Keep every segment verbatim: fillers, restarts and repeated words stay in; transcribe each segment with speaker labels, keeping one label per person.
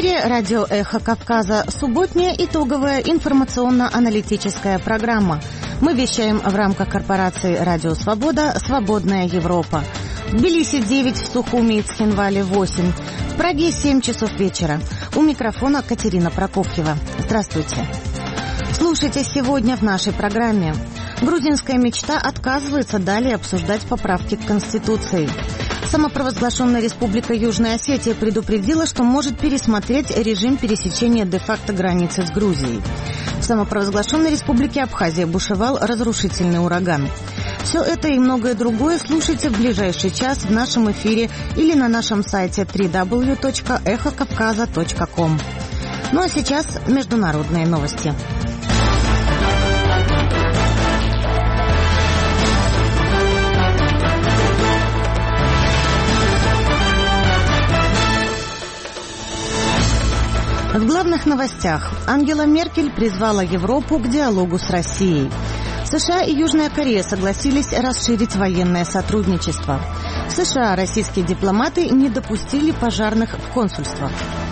Speaker 1: эфире радио «Эхо Кавказа» субботняя итоговая информационно-аналитическая программа. Мы вещаем в рамках корпорации «Радио Свобода. Свободная Европа». В Тбилиси девять, в Сухуми и Цхинвале восемь, в Праге семь часов вечера. У микрофона Катерина Прокофьева. Здравствуйте. Слушайте сегодня в нашей программе. Грузинская мечта отказывается далее обсуждать поправки к Конституции. Самопровозглашенная Республика Южная Осетия предупредила, что может пересмотреть режим пересечения де-факто границы с Грузией. В самопровозглашенной Республике Абхазия бушевал разрушительный ураган. Все это и многое другое слушайте в ближайший час в нашем эфире или на нашем сайте дабл ю дабл ю дабл ю точка эхо кавказа точка ком. Ну а сейчас международные новости. В главных новостях. Ангела Меркель призвала Европу к диалогу с Россией. США и Южная Корея согласились расширить военное сотрудничество. В США российские дипломаты не допустили пожарных в консульствах.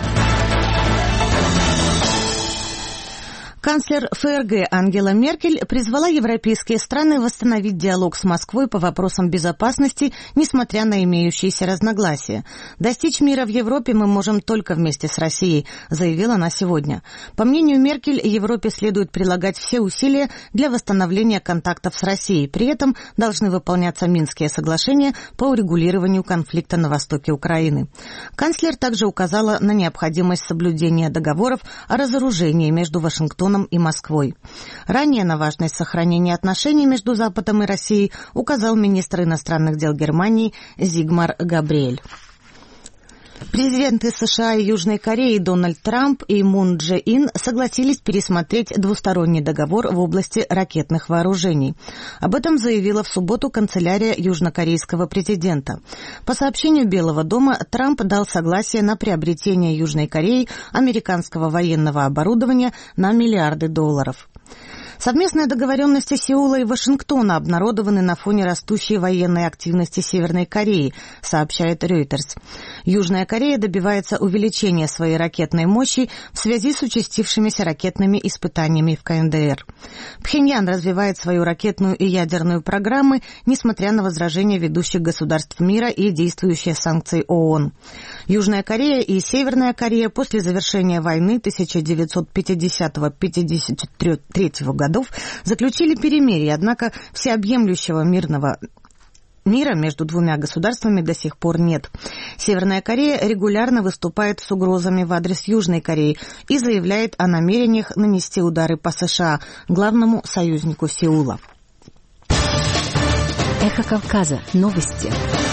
Speaker 1: Канцлер ФРГ Ангела Меркель призвала европейские страны восстановить диалог с Москвой по вопросам безопасности, несмотря на имеющиеся разногласия. «Достичь мира в Европе мы можем только вместе с Россией», заявила она сегодня. По мнению Меркель, Европе следует прилагать все усилия для восстановления контактов с Россией. При этом должны выполняться Минские соглашения по урегулированию конфликта на востоке Украины. Канцлер также указала на необходимость соблюдения договоров о разоружении между Вашингтоном и Москвой. Ранее на важность сохранения отношений между Западом и Россией указал министр иностранных дел Германии Зигмар Габриэль. Президенты США и Южной Кореи Дональд Трамп и Мун Дже Ин согласились пересмотреть двусторонний договор в области ракетных вооружений. Об этом заявила в субботу канцелярия южнокорейского президента. По сообщению Белого дома, Трамп дал согласие на приобретение Южной Кореей американского военного оборудования на миллиарды долларов. Совместные договоренности Сеула и Вашингтона обнародованы на фоне растущей военной активности Северной Кореи, сообщает Reuters. Южная Корея добивается увеличения своей ракетной мощи в связи с участившимися ракетными испытаниями в КНДР. Пхеньян развивает свою ракетную и ядерную программы, несмотря на возражения ведущих государств мира и действующие санкции ООН. Южная Корея и Северная Корея после завершения войны тысяча девятьсот пятидесятого — пятьдесят третьего годов заключили перемирие, однако всеобъемлющего мирного мира между двумя государствами до сих пор нет. Северная Корея регулярно выступает с угрозами в адрес Южной Кореи и заявляет о намерениях нанести удары по США, главному союзнику Сеула.
Speaker 2: Эхо Кавказа. Новости.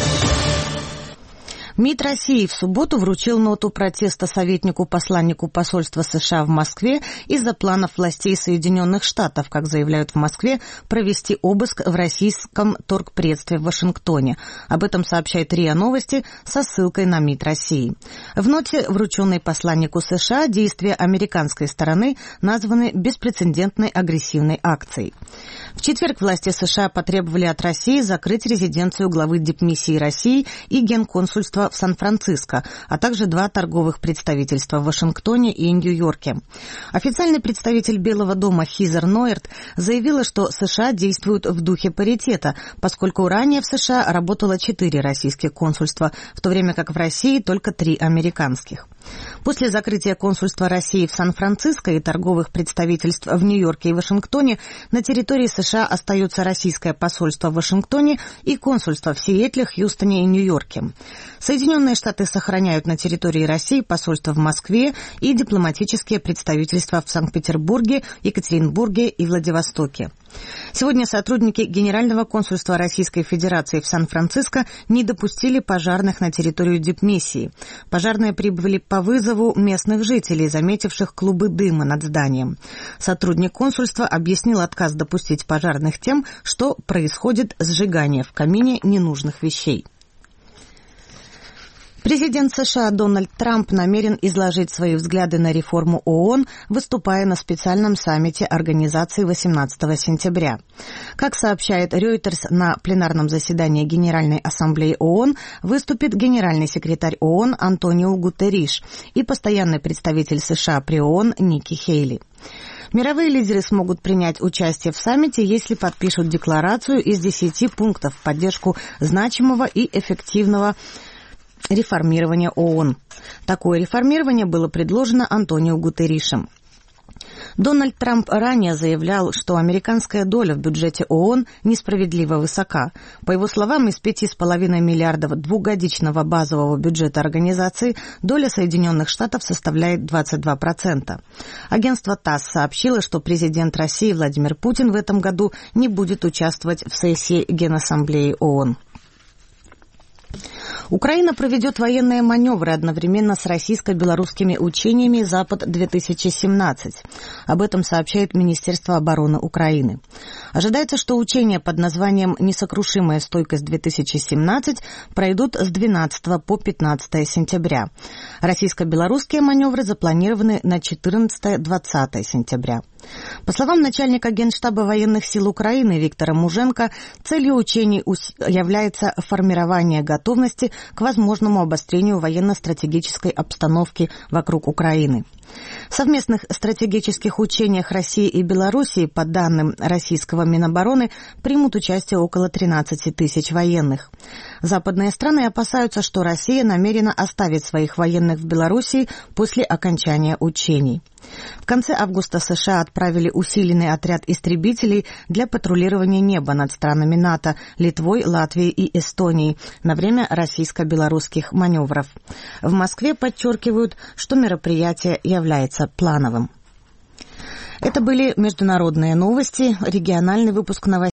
Speaker 1: МИД России в субботу вручил ноту протеста советнику-посланнику посольства США в Москве из-за планов властей Соединенных Штатов, как заявляют в Москве, провести обыск в российском торгпредстве в Вашингтоне. Об этом сообщает РИА Новости со ссылкой на МИД России. В ноте, врученной посланнику США, действия американской стороны названы беспрецедентной агрессивной акцией. В четверг власти США потребовали от России закрыть резиденцию главы дипмиссии России и генконсульства в Сан-Франциско, а также два торговых представительства в Вашингтоне и Нью-Йорке. Официальный представитель Белого дома Хизер Нойерт заявила, что США действуют в духе паритета, поскольку ранее в США работало четыре российских консульства, в то время как в России только три американских. После закрытия консульства России в Сан-Франциско и торговых представительств в Нью-Йорке и Вашингтоне на территории США остается российское посольство в Вашингтоне и консульство в Сиэтле, Хьюстоне и Нью-Йорке. Соединенные Штаты сохраняют на территории России посольства в Москве и дипломатические представительства в Санкт-Петербурге, Екатеринбурге и Владивостоке. Сегодня сотрудники Генерального консульства Российской Федерации в Сан-Франциско не допустили пожарных на территорию дипмиссии. Пожарные прибыли по вызову местных жителей, заметивших клубы дыма над зданием. Сотрудник консульства объяснил отказ допустить пожарных тем, что происходит сжигание в камине ненужных вещей. Президент США Дональд Трамп намерен изложить свои взгляды на реформу ООН, выступая на специальном саммите организации восемнадцатого сентября. Как сообщает Reuters, на пленарном заседании Генеральной Ассамблеи ООН выступит генеральный секретарь ООН Антонио Гутерриш и постоянный представитель США при ООН Ники Хейли. Мировые лидеры смогут принять участие в саммите, если подпишут декларацию из десяти пунктов в поддержку значимого и эффективного реформирования ООН. Такое реформирование было предложено Антонио Гутерришем. Дональд Трамп ранее заявлял, что американская доля в бюджете ООН несправедливо высока. По его словам, из пяти с половиной миллиардов двухгодичного базового бюджета организации доля Соединенных Штатов составляет двадцать два процента. Агентство ТАСС сообщило, что президент России Владимир Путин в этом году не будет участвовать в сессии Генассамблеи ООН. Украина проведет военные маневры одновременно с российско-белорусскими учениями «Запад-две тысячи семнадцать». Об этом сообщает Министерство обороны Украины. Ожидается, что учения под названием «Несокрушимая стойкость-две тысячи семнадцать» пройдут с двенадцатого по пятнадцатое сентября. Российско-белорусские маневры запланированы на четырнадцатое-двадцатое сентября. По словам начальника Генштаба военных сил Украины Виктора Муженко, целью учений является формирование готовности к возможному обострению военно-стратегической обстановки вокруг Украины. В совместных стратегических учениях России и Белоруссии, по данным российского Минобороны, примут участие около тринадцати тысяч военных. Западные страны опасаются, что Россия намерена оставить своих военных в Белоруссии после окончания учений. В конце августа США отправили усиленный отряд истребителей для патрулирования неба над странами НАТО, Литвой, Латвией и Эстонией на время российско-белорусских маневров. В Москве подчеркивают, что мероприятие является плановым. Это были международные новости, региональный выпуск новостей.